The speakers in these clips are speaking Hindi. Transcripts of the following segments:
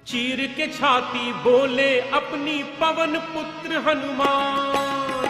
चीर के छाती बोले अपनी पवन पुत्र हनुमान।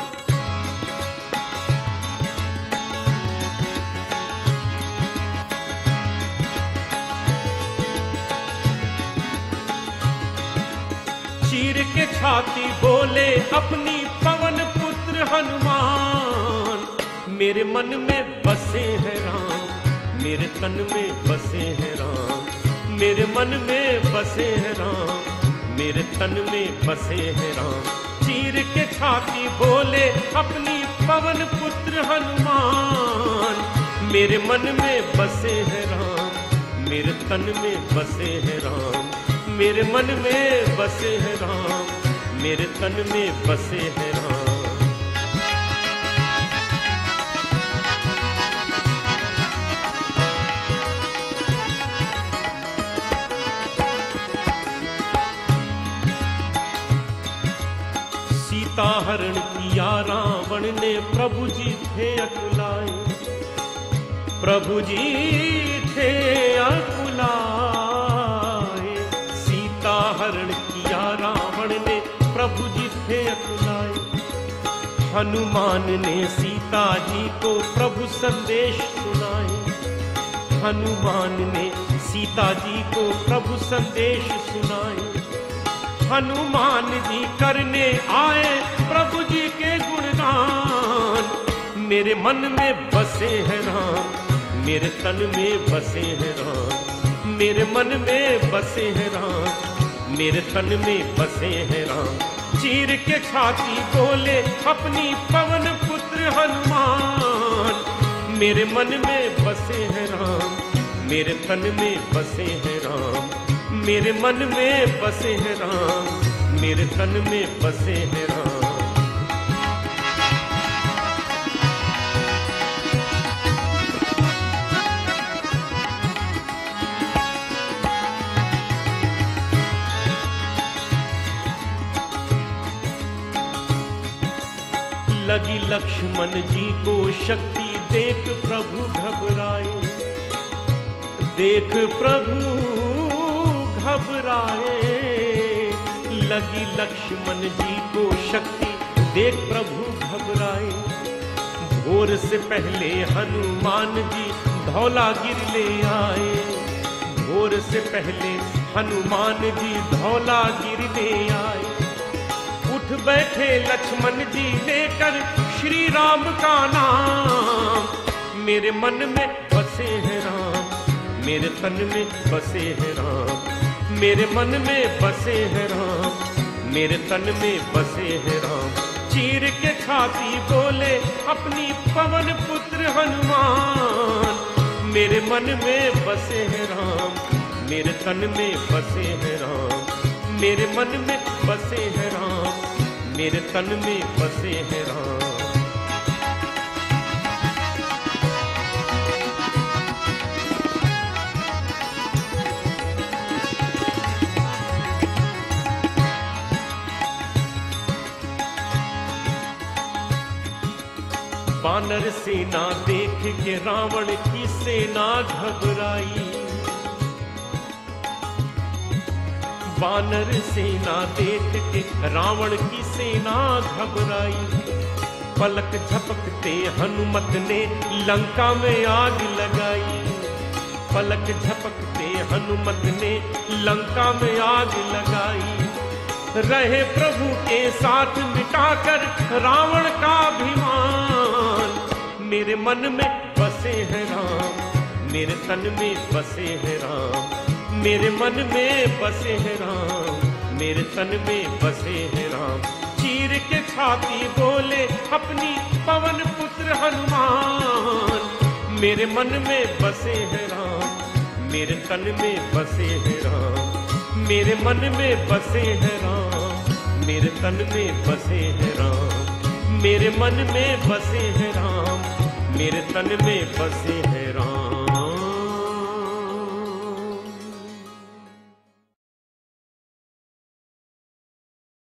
चीर के छाती बोले अपनी पवन पुत्र हनुमान। मेरे मन में बसे हैं राम, मेरे तन में बसे हैं राम। मेरे मन में बसे हैं राम, मेरे तन में बसे हैं राम। चीर के छाती बोले अपनी पवन पुत्र हनुमान। मेरे मन में बसे हैं राम, मेरे तन में बसे हैं राम। मेरे मन में बसे हैं राम, मेरे तन में बसे हैं राम। सीता हरण किया रावण ने, प्रभु जी थे अकुलाए। प्रभु जी थे अकुलाए। सीता हरण किया रावण ने, प्रभु जी थे अकुलाए। हनुमान ने सीता जी को प्रभु संदेश सुनाए। हनुमान ने सीता जी को प्रभु संदेश सुनाए। हनुमान जी करने आए प्रभु जी के गुणगान। मेरे मन में बसे हैं राम, मेरे तन में बसे हैं राम। मेरे मन में बसे हैं राम, मेरे तन में बसे हैं राम। चीर के छाती बोले अपनी पवन पुत्र हनुमान। मेरे मन में बसे हैं राम, मेरे तन में बसे हैं राम। मेरे मन में बसे हैं राम, मेरे तन में बसे हैं राम। लगी लक्ष्मण जी को शक्ति देख प्रभु घबराए। देख प्रभु घबराए। लगी लक्ष्मण जी को शक्ति देख प्रभु घबराए। भोर से पहले हनुमान जी धौलागिर ले आए। भोर से पहले हनुमान जी धौलागिर ले आए। उठ बैठे लक्ष्मण जी लेकर श्री राम का नाम। मेरे मन में बसे हैं राम, मेरे तन में बसे हैं राम। मेरे मन में बसे हैं राम, मेरे तन में बसे हैं राम। चीर के छाती बोले अपनी पवन पुत्र हनुमान। मेरे मन में बसे हैं राम, मेरे तन में बसे हैं राम। मेरे मन में बसे हैं राम, मेरे तन में बसे हैं राम। वानर सेना देख के रावण की सेना घबराई। वानर सेना देख के रावण की सेना घबराई। पलक झपकते हनुमत ने लंका में आग लगाई। पलक झपकते हनुमत ने लंका में आग लगाई। रहे प्रभु के साथ मिटाकर रावण का अभिमान। मेरे मन में बसे हैं राम, मेरे तन में बसे हैं राम। मेरे मन में बसे हैं राम, मेरे तन में बसे हैं राम। चीर के छाती बोले अपनी पवन पुत्र हनुमान। मेरे मन में बसे हैं राम, मेरे तन में बसे हैं राम। मेरे मन में बसे हैं राम, मेरे तन में बसे हैं राम। मेरे मन में बसे हैं राम, मेरे तन में बसे हैं राम।